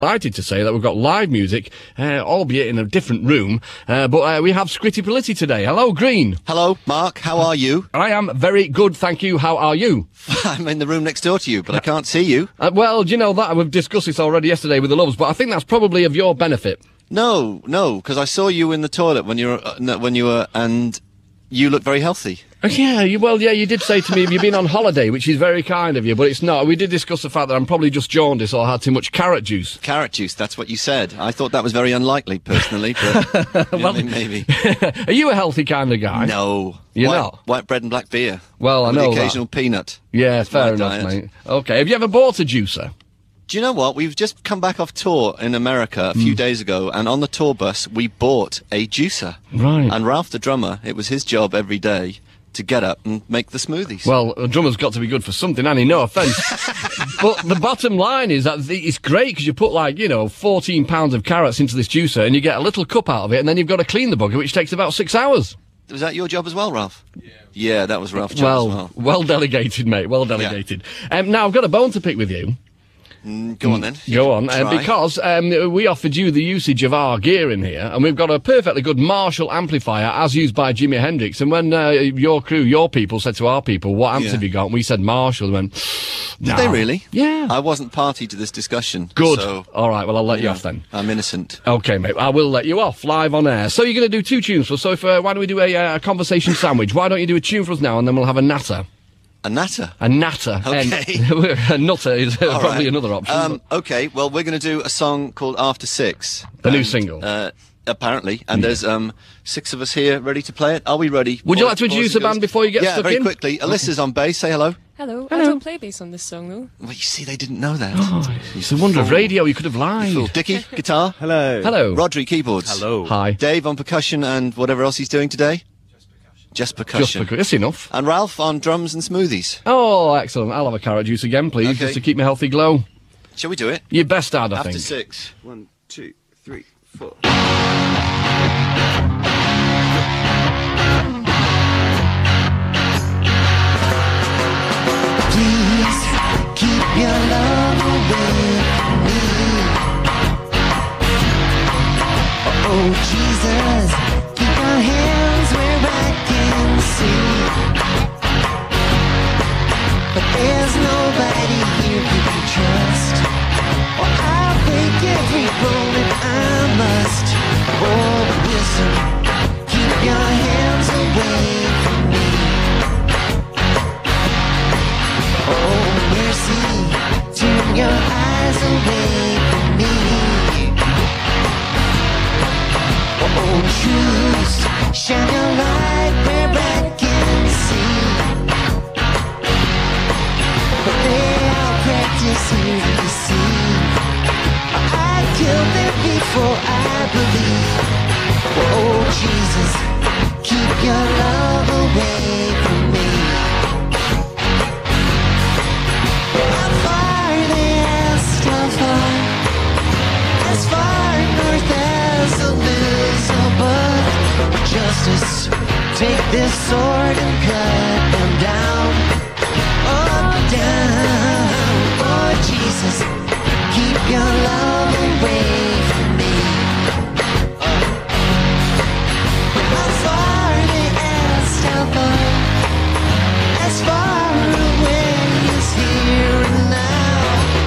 Delighted to say that we've got live music, albeit in a different room, but we have Scritti Politti today. Hello, Green. Hello, Mark. How are you? I am very good, thank you. How are you? I'm in the room next door to you, but I can't see you. Well, do you know that? We've discussed this already yesterday with the Loves, but I think that's probably of your benefit. No, because I saw you in the toilet when you were, and you look very healthy. Yeah, you did say to me you've been on holiday, which is very kind of you, but it's not. We did discuss the fact that I'm probably just jaundiced or had too much carrot juice. Carrot juice, that's what you said. I thought that was very unlikely, personally, but well, maybe. Are you a healthy kind of guy? No. You're not? White bread and black beer. Well, I know the occasional peanut. Yeah, fair enough, mate. Okay, have you ever bought a juicer? Do you know what? We've just come back off tour in America a few days ago, and on the tour bus, we bought a juicer. Right. And Ralph, the drummer, it was his job every day to get up and make the smoothies. Well, a drummer's got to be good for something, Annie, no offence. But the bottom line is that it's great because you put, 14 pounds of carrots into this juicer and you get a little cup out of it, and then you've got to clean the bugger, which takes about 6 hours. Was that your job as well, Ralph? Yeah, that was Ralph's job as well. Well delegated, mate, well delegated. Yeah. Now, I've got a bone to pick with you. Go on then. Go on, because we offered you the usage of our gear in here, and we've got a perfectly good Marshall amplifier as used by Jimi Hendrix. And when your crew, your people, said to our people, "What amps have you got?" and we said Marshall, they went, "No." Did they really? Yeah. I wasn't party to this discussion. Good. So, all right. Well, I'll let you off then. I'm innocent. Okay, mate. I will let you off live on air. So you're going to do 2 tunes for us. So why don't we do a conversation sandwich? Why don't you do a tune for us now, and then we'll have a natter. A natter? A natter. Okay. A nutter is probably another option. Okay, well, we're going to do a song called After Six. The new single. Apparently. And there's 6 of us here ready to play it. Are we ready? Would you like to introduce the band before you get stuck in? Yeah, very quickly. Alyssa's on bass. Say hello. Hello. I don't play bass on this song, though. Well, you see, they didn't know that. Oh, it's a wonder of radio. You could have lied. Dickie, guitar. Hello. Hello. Rodri, keyboards. Hello. Hi. Dave on percussion and whatever else he's doing today. Just percussion. That's enough. And Ralph on drums and smoothies. Oh, excellent. I'll have a carrot juice again, please, Okay. just to keep my healthy glow. Shall we do it? Your best ad, I After think. 6. 1, 2, 3, 4. Please keep your love away from me. Oh, Jesus, keep your hands where I can see. But there's nobody here you can trust. Oh, I'll take every moment I must. Oh, but listen, keep your hands away from me. Oh, mercy, turn your eyes away from me. Oh, truth, shine your light where I can see. But they all practice here to deceive. I killed them before I believe. Oh, Jesus, keep your love away from me. How far they asked, how far? As far north as Elizabeth. Justice, take this sword and cut them down. Oh, down. Oh, Jesus, keep your love away from me. How far they asked, how far? As far away as here and now.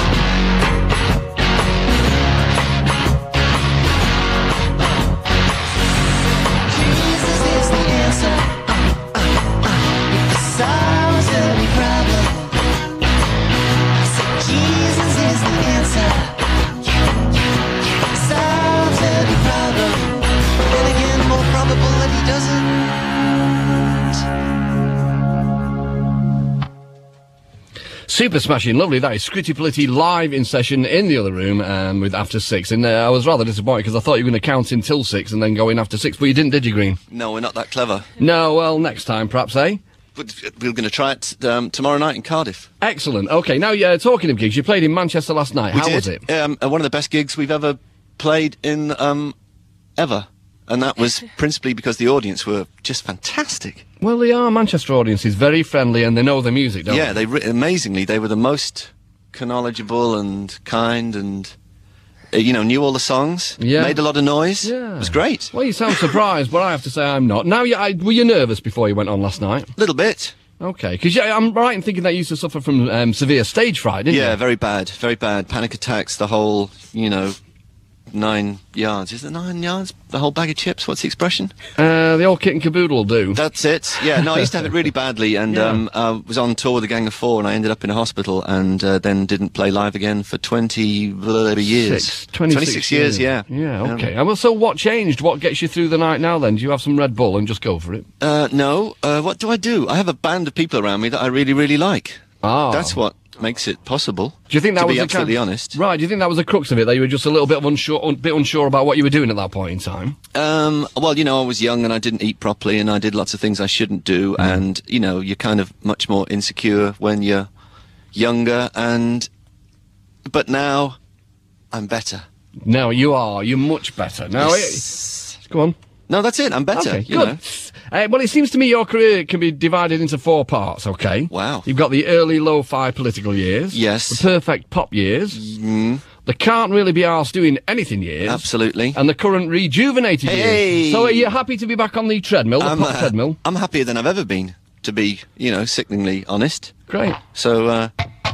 Jesus is the answer. If the sorrow's every problem. I said Jesus is the answer. Solves every problem. But then again, more probable that he doesn't. Super smashing, lovely. That is Scritti Politti live in session in the other room with After 6. And I was rather disappointed because I thought you were going to count until 6 and then go in after 6, but you didn't, did you, Green? No, we're not that clever. No, well, next time, perhaps, eh? But we're going to try it tomorrow night in Cardiff. Excellent. Okay, now, talking of gigs, you played in Manchester last night. How was it? One of the best gigs we've ever played in, ever. And that was principally because the audience were just fantastic. Well, they are. Manchester audience is very friendly and they know the music, don't Yeah, amazingly, they were the most knowledgeable and kind, and knew all the songs. Yeah. Made a lot of noise. Yeah. It was great. Well, you sound surprised, but I have to say I'm not. Now, were you nervous before you went on last night? A little bit. Okay, because I'm right in thinking that you used to suffer from severe stage fright, didn't you? Yeah, very bad. Very bad. Panic attacks, the whole, 9 yards. Is it 9 yards? The whole bag of chips? What's the expression? The old kit and caboodle will do. That's it. Yeah, no, I used to have it really badly, and Yeah. I was on tour with a Gang of Four, and I ended up in a hospital, and then didn't play live again for 20 years. 26 years, yeah. Yeah, okay. And well, so what changed? What gets you through the night now, then? Do you have some Red Bull and just go for it? No. What do? I have a band of people around me that I really, really like. Ah. That's what makes it possible. Do you think that to was be the absolutely honest? Right, do you think that was the crux of it, that you were just a little bit unsure about what you were doing at that point in time? Well, I was young and I didn't eat properly and I did lots of things I shouldn't do, and, you're kind of much more insecure when you're younger, but now I'm better. No, you are. You're much better. Now, go on. No, that's it. I'm better. Okay, you good. know. Well, it seems to me your career can be divided into 4 parts, okay? Wow. You've got the early lo-fi political years. Yes. The perfect pop years. Mm. The can't really be arsed doing anything years. Absolutely. And the current rejuvenated Hey! years. So are you happy to be back on the treadmill, the pop treadmill? I'm happier than I've ever been, to be, sickeningly honest. Great. So,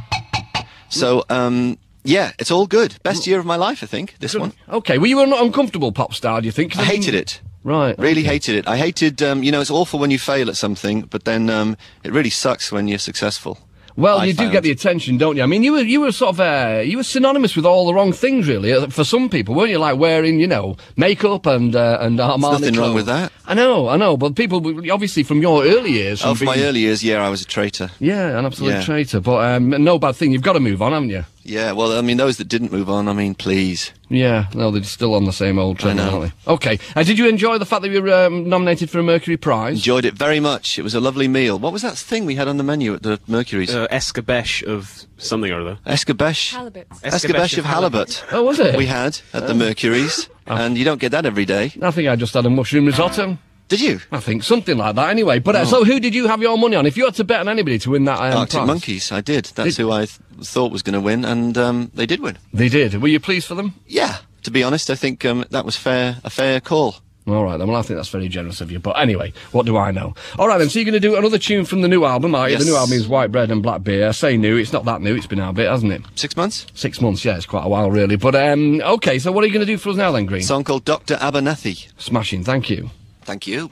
yeah, it's all good. Best year of my life, I think, this one. Okay, were you an uncomfortable pop star, do you think? 'Cause I hated it. Right. Really hated it. I hated, it's awful when you fail at something, but then it really sucks when you're successful. Well, I you do found. get the attention, don't you? I mean, you were sort of, you were synonymous with all the wrong things, really, for some people, weren't you? Like wearing, makeup and Armani There's nothing wrong clothes. with that. I know, but people, obviously from your early years... Oh, from for my being- early years, yeah, I was a traitor. Yeah, an absolute Yeah. traitor, but no bad thing. You've got to move on, haven't you? Yeah, well, those that didn't move on, please. Yeah, no, they're still on the same old trend, know. aren't they? Okay, did you enjoy the fact that you were nominated for a Mercury Prize? Enjoyed it very much. It was a lovely meal. What was that thing we had on the menu at the Mercury's? Escabeche of something or other. Escabeche. Halibut. Escabeche of halibut. Oh, was it? We had at the Mercury's, and you don't get that every day. I think I just had a mushroom risotto. Did you? I think something like that. Anyway, but so who did you have your money on? If you had to bet on anybody to win that Arctic prize? Monkeys, I did. That's who I thought was going to win, and they did win. They did. Were you pleased for them? Yeah, to be honest, I think that was a fair call. All right, then. Well, I think that's very generous of you. But anyway, what do I know? All right, then. So you're going to do another tune from the new album, are you? Yes. The new album is White Bread and Black Beer. I say new. It's not that new. It's been out a bit, hasn't it? 6 months? 6 months. Yeah, it's quite a while, really. But okay. So what are you going to do for us now, then, Green? A song called Dr. Abernathy. Smashing. Thank you. Thank you.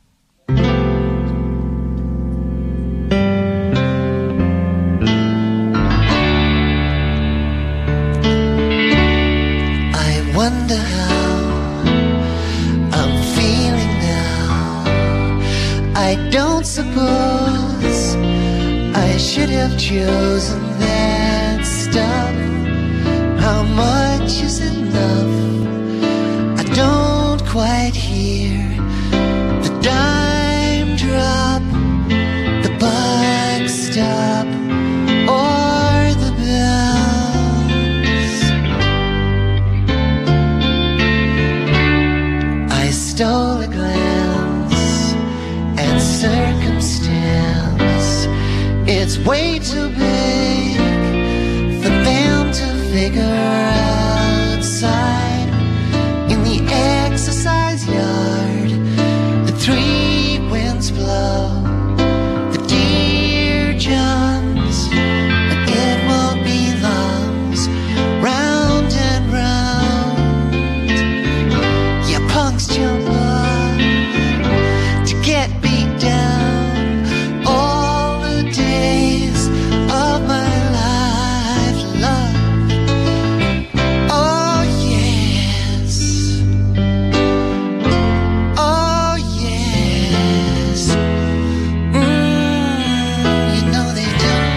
I wonder how I'm feeling now. I don't suppose I should have chosen that stuff. How much is enough? I don't quite hear the dime drop, the buck stop, or the bells. I stole a glance at circumstance. It's way too big for them to figure outside. In the exercise yard, the 3 winds blow, the deer jumps, and it won't be long, round and round. Yeah, punks jump up to get beat down all the days of my life, love. Oh yes, oh yes. You know they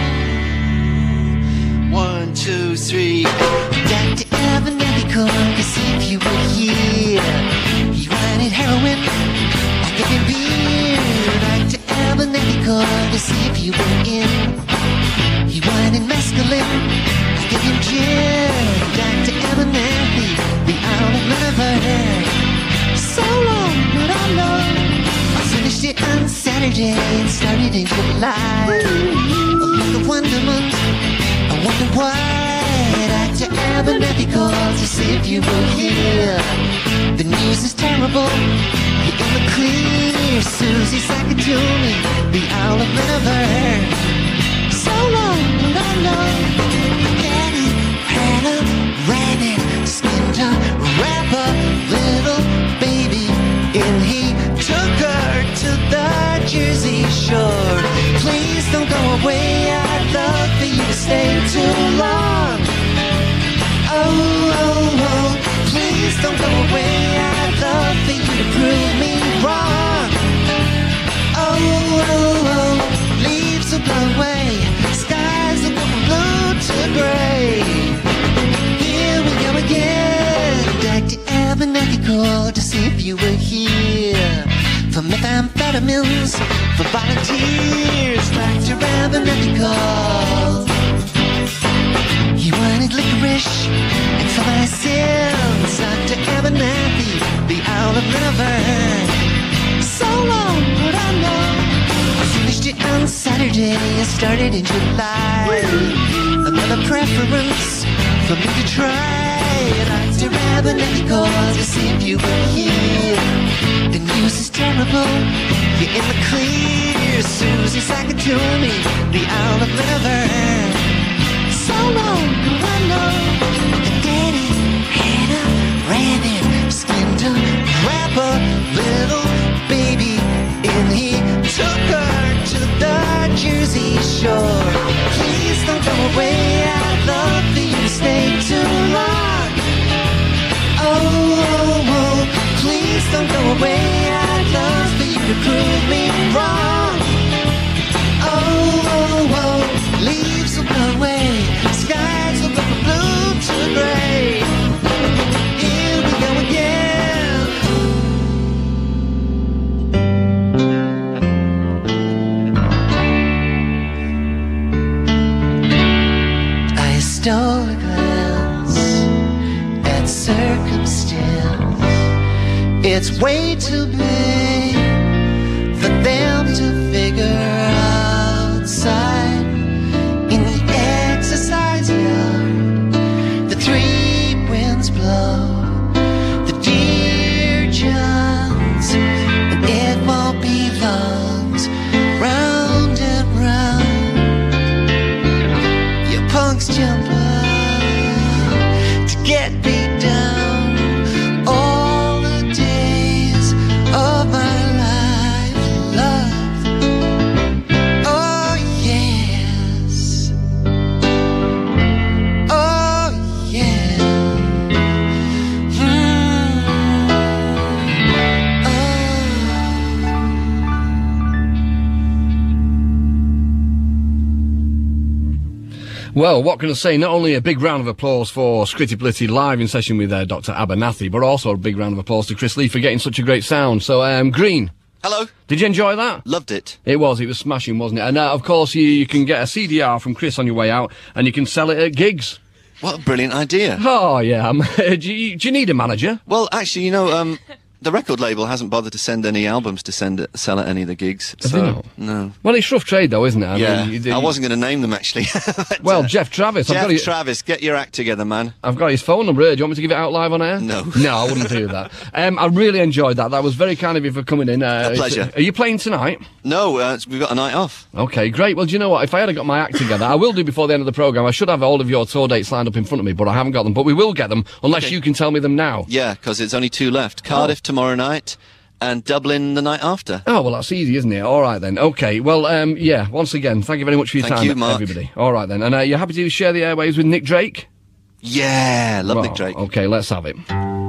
do. 1, 2, 3. Dr. Abernathy called to see if you were here. He wanted heroin, I gave him beer. Dr. Abernathy called to see if you were in. He wanted mescaline, I gave him gin. Dr. Abernathy, the owl of never heard. So long, but I know. I finished it on Saturday and started in July. A book of wonderment, I wonder why. Dr. Dr. Abernathy called to see if you were here. The news is terrible, you're in the clear. Susie Sakatumi, the Owl of Nineveh. So long, but I know Daddy had a rabbit, skinned a rapper, little baby, and he took her to the Jersey Shore. Please don't go away, I'd love for you to stay too long. Oh, please don't go away, I'd love for you to prove me wrong. Oh, leaves will blow away, skies will go from blue to gray. Here we go again, Dr. Abernathy called to see if you were here. For methamphetamines, for volunteers, Dr. Abernathy called. He wanted licorice, and for my sins, Dr. Abernathy, the Owl of Nineveh. So long, but I know I finished it on Saturday, I started in July. Another preference for me to try. Dr. Abernathy called to see if you were here. The news is terrible, you're in the clear. Susie Sakatumi, the Owl of Nineveh. So long, but I know that Daddy had a rabbit, skinned a rapper, little baby, and he took her to the Jersey Shore. Please don't go away, I'd love for you to stay too long. Oh, please don't go away, I'd love for you to prove me wrong. Oh, leaves will blow away, skies will go from blue to gray. Here we go again. I stole a glance at circumstance. It's way too big for them to figure outside. In the exercise yard, the three winds blow, the deer jumps, and it won't be long. Round and round, your punks jump up to get beat down. All the days of my life, love. Oh yes, oh yeah. Well, what can I say? Not only a big round of applause for Scritti Politti live in session with Dr. Abernathy, but also a big round of applause to Chris Lee for getting such a great sound. So, Green. Hello. Did you enjoy that? Loved it. It was smashing, wasn't it? And of course, you can get a CDR from Chris on your way out, and you can sell it at gigs. What a brilliant idea. Oh, yeah. Do you need a manager? Well, actually, the record label hasn't bothered to send any albums to sell at any of the gigs. Have they not? No. Well, it's rough trade, though, isn't it? I mean, I wasn't going to name them, actually. Well, Jeff Travis. Jeff Travis, get your act together, man. I've got his phone number here. Do you want me to give it out live on air? No. No, I wouldn't do that. I really enjoyed that. That was very kind of you for coming in. A pleasure. Are you playing tonight? No, we've got a night off. Okay, great. Well, do you know what? If I had got my act together, I will do before the end of the programme. I should have all of your tour dates lined up in front of me, but I haven't got them. But we will get them, unless you can tell me them now. Yeah, because it's only 2 left. Cardiff tomorrow night, and Dublin the night after. Oh, well, that's easy, isn't it? All right, then. Okay, well, yeah, once again, thank you very much for your time, Thank you, Mark. everybody. All right, then. And you're happy to share the airwaves with Nick Drake? Yeah, love Nick Drake. Okay, let's have it.